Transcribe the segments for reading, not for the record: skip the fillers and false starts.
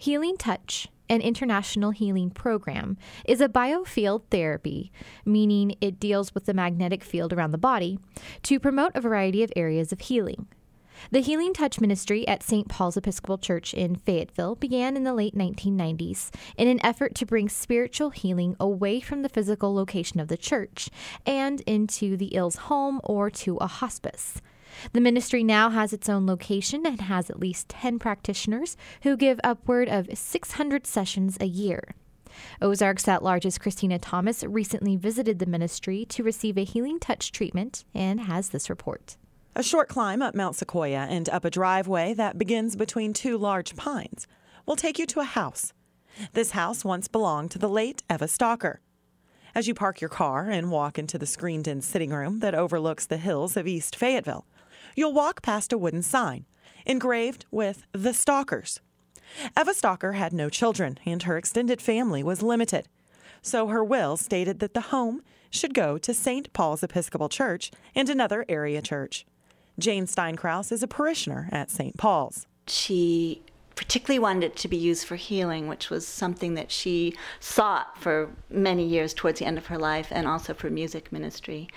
Healing Touch, an international healing program, is a biofield therapy, meaning it deals with the magnetic field around the body, to promote a variety of areas of healing. The Healing Touch ministry at St. Paul's Episcopal Church in Fayetteville began in the late 1990s in an effort to bring spiritual healing away from the physical location of the church and into the ill's home or to a hospice. The ministry now has its own location and has at least 10 practitioners who give upward of 600 sessions a year. Ozarks at-Large's Christina Thomas recently visited the ministry to receive a Healing Touch treatment and has this report. A short climb up Mount Sequoia and up a driveway that begins between two large pines will take you to a house. This house once belonged to the late Eva Stalker. As you park your car and walk into the screened-in sitting room that overlooks the hills of East Fayetteville, you'll walk past a wooden sign engraved with "The Stalkers." Eva Stalker had no children, and her extended family was limited. So her will stated that the home should go to St. Paul's Episcopal Church and another area church. Jane Steinkraus is a parishioner at St. Paul's. She particularly wanted it to be used for healing, which was something that she sought for many years towards the end of her life, and also for music ministry.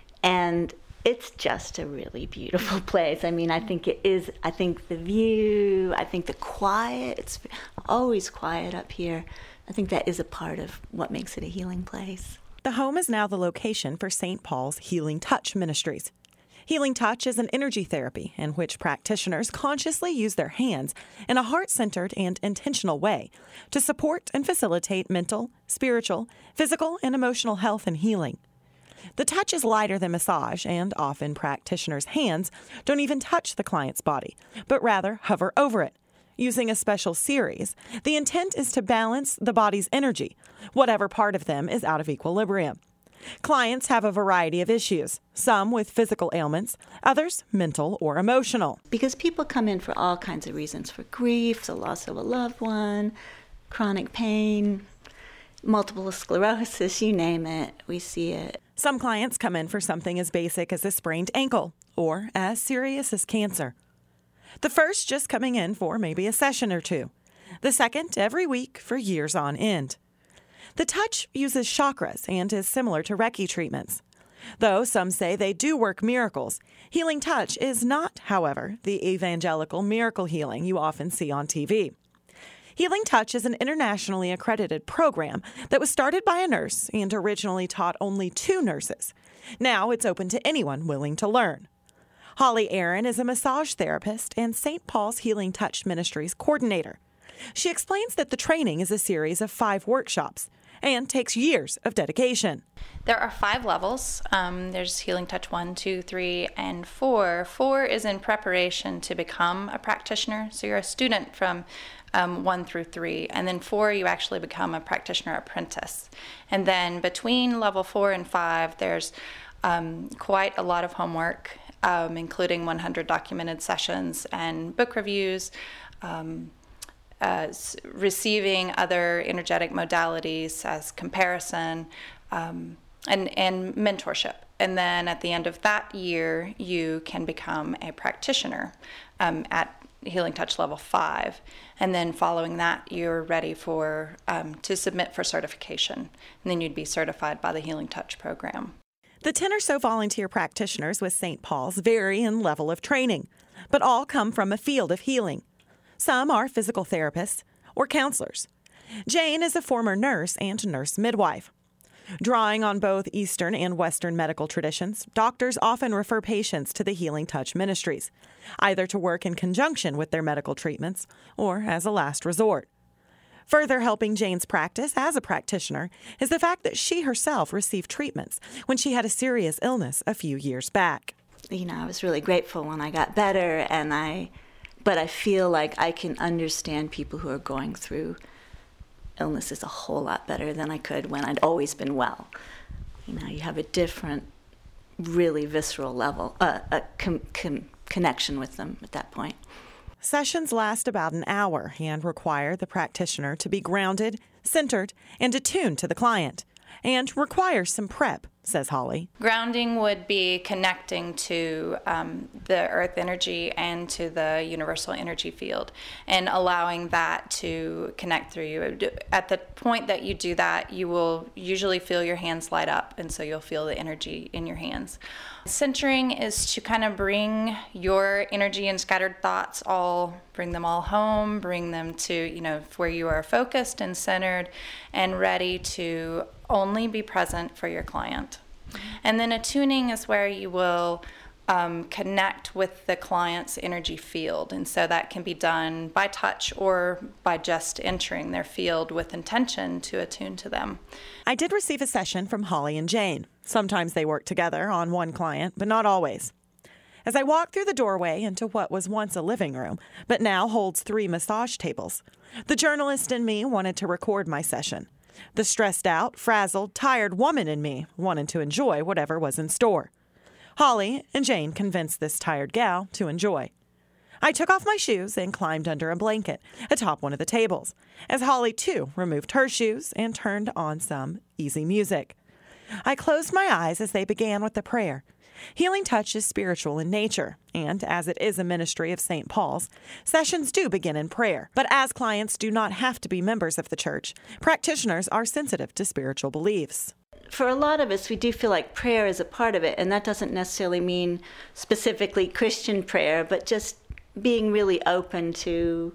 And it's just a really beautiful place. I mean, I think it is. I think the view, I think the quiet, it's always quiet up here. I think that is a part of what makes it a healing place. The home is now the location for St. Paul's Healing Touch Ministries. Healing Touch is an energy therapy in which practitioners consciously use their hands in a heart-centered and intentional way to support and facilitate mental, spiritual, physical, and emotional health and healing. The touch is lighter than massage, and often practitioners' hands don't even touch the client's body, but rather hover over it. Using a special series, the intent is to balance the body's energy, whatever part of them is out of equilibrium. Clients have a variety of issues, some with physical ailments, others mental or emotional. Because people come in for all kinds of reasons, for grief, the loss of a loved one, chronic pain, multiple sclerosis, you name it, we see it. Some clients come in for something as basic as a sprained ankle or as serious as cancer. The first just coming in for maybe a session or two. The second every week for years on end. The touch uses chakras and is similar to Reiki treatments. Though some say they do work miracles, Healing Touch is not, however, the evangelical miracle healing you often see on TV. Healing Touch is an internationally accredited program that was started by a nurse and originally taught only 2 nurses. Now it's open to anyone willing to learn. Holly Aaron is a massage therapist and St. Paul's Healing Touch Ministries coordinator. She explains that the training is a series of 5 workshops and takes years of dedication. There are 5 levels. There's Healing Touch 1, 2, 3, and 4. 4 is in preparation to become a practitioner. So you're a student from 1 through 3. And then 4, you actually become a practitioner apprentice. And then between level 4 and 5, there's quite a lot of homework, including 100 documented sessions and book reviews, receiving other energetic modalities as comparison, and mentorship. And then at the end of that year, you can become a practitioner at Healing Touch level 5. And then following that, you're ready for to submit for certification. And then you'd be certified by the Healing Touch program. The 10 or so volunteer practitioners with St. Paul's vary in level of training, but all come from a field of healing. Some are physical therapists or counselors. Jane is a former nurse and nurse midwife. Drawing on both Eastern and Western medical traditions, doctors often refer patients to the Healing Touch Ministries, either to work in conjunction with their medical treatments or as a last resort. Further helping Jane's practice as a practitioner is the fact that she herself received treatments when she had a serious illness a few years back. You know, I was really grateful when I got better, but I feel like I can understand people who are going through illnesses a whole lot better than I could when I'd always been well. You know, you have a different, really visceral level, connection with them at that point. Sessions last about an hour and require the practitioner to be grounded, centered, and attuned to the client, and require some prep says Holly. Grounding would be connecting to the earth energy and to the universal energy field and allowing that to connect through you. At the point that you do that, you will usually feel your hands light up, and so you'll feel the energy in your hands. Centering is to kind of bring your energy and scattered thoughts bring them all home, bring them to, where you are focused and centered and ready to only be present for your client. And then attuning is where you will connect with the client's energy field. And so that can be done by touch or by just entering their field with intention to attune to them. I did receive a session from Holly and Jane. Sometimes they work together on one client, but not always. As I walked through the doorway into what was once a living room, but now holds 3 massage tables, the journalist in me wanted to record my session. The stressed out, frazzled, tired woman in me wanted to enjoy whatever was in store. Holly and Jane convinced this tired gal to enjoy. I took off my shoes and climbed under a blanket atop one of the tables, as Holly, too, removed her shoes and turned on some easy music. I closed my eyes as they began with the prayer. Healing Touch is spiritual in nature, and as it is a ministry of St. Paul's, sessions do begin in prayer. But as clients do not have to be members of the church, practitioners are sensitive to spiritual beliefs. For a lot of us, we do feel like prayer is a part of it, and that doesn't necessarily mean specifically Christian prayer, but just being really open to,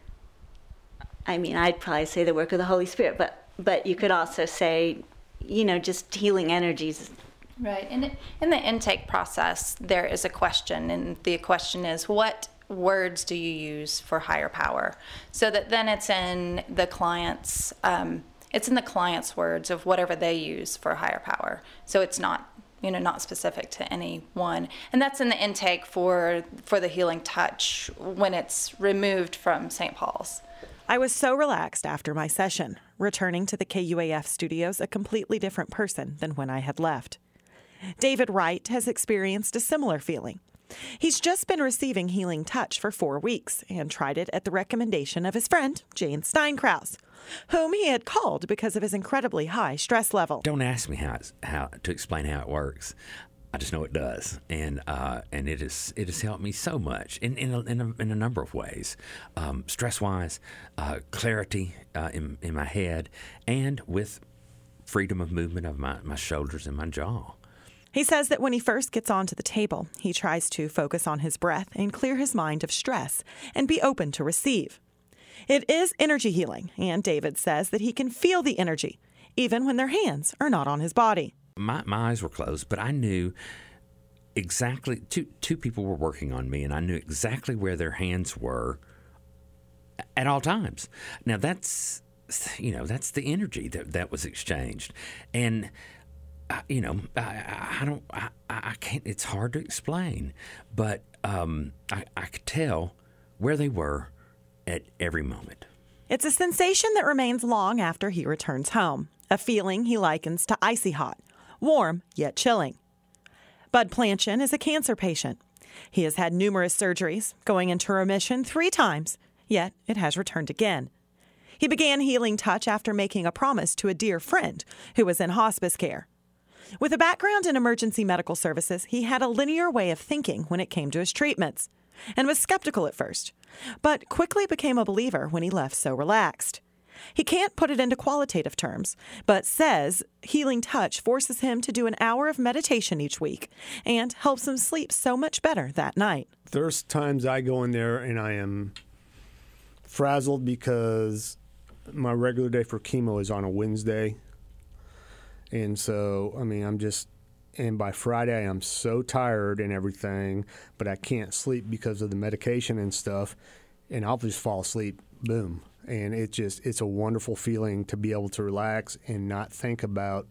I'd probably say the work of the Holy Spirit, but you could also say, just healing energies. Right. In the intake process, there is a question, and the question is, what words do you use for higher power? So that then it's in the client's words of whatever they use for higher power. So it's not specific to any one. And that's in the intake for the Healing Touch when it's removed from St. Paul's. I was so relaxed after my session, returning to the KUAF studios a completely different person than when I had left. David Wright has experienced a similar feeling. He's just been receiving Healing Touch for 4 weeks and tried it at the recommendation of his friend, Jane Steinkraus, whom he had called because of his incredibly high stress level. Don't ask me how to explain how it works. I just know it does, and it has helped me so much in a number of ways, stress-wise, clarity in my head, and with freedom of movement of my shoulders and my jaw. He says that when he first gets onto the table, he tries to focus on his breath and clear his mind of stress and be open to receive. It is energy healing, and David says that he can feel the energy, even when their hands are not on his body. My eyes were closed, but I knew exactly, two people were working on me, and I knew exactly where their hands were at all times. Now, that's the energy that was exchanged. And I can't, it's hard to explain, but I could tell where they were at every moment. It's a sensation that remains long after he returns home, a feeling he likens to icy hot, warm yet chilling. Bud Planchin is a cancer patient. He has had numerous surgeries, going into remission 3 times, yet it has returned again. He began Healing Touch after making a promise to a dear friend who was in hospice care. With a background in emergency medical services, he had a linear way of thinking when it came to his treatments, and was skeptical at first, but quickly became a believer when he left so relaxed. He can't put it into qualitative terms, but says Healing Touch forces him to do an hour of meditation each week and helps him sleep so much better that night. There's times I go in there and I am frazzled because my regular day for chemo is on a Wednesday. And so, and by Friday I'm so tired and everything, but I can't sleep because of the medication and stuff, and I'll just fall asleep, boom. And it's a wonderful feeling to be able to relax and not think about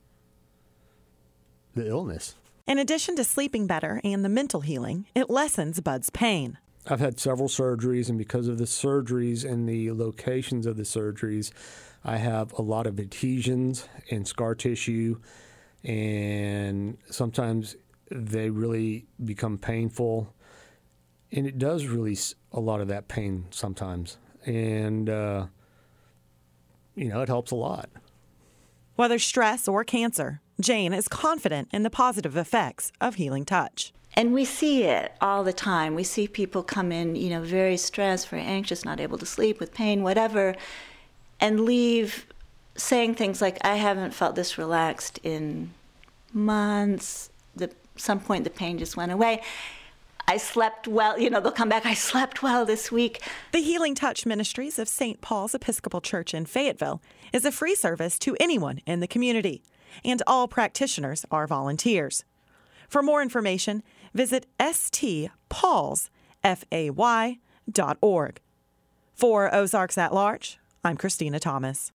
the illness. In addition to sleeping better and the mental healing, it lessens Bud's pain. I've had several surgeries, and because of the surgeries and the locations of the surgeries, I have a lot of adhesions and scar tissue, and sometimes they really become painful, and it does release a lot of that pain sometimes, and it helps a lot. Whether stress or cancer, Jane is confident in the positive effects of healing touch. And we see it all the time. We see people come in, very stressed, very anxious, not able to sleep, with pain, whatever, and leave saying things like, I haven't felt this relaxed in months. Some point the pain just went away. I slept well. They'll come back, I slept well this week. The Healing Touch Ministries of St. Paul's Episcopal Church in Fayetteville is a free service to anyone in the community, and all practitioners are volunteers. For more information, visit stpaulsfay.org. For Ozarks at Large, I'm Christina Thomas.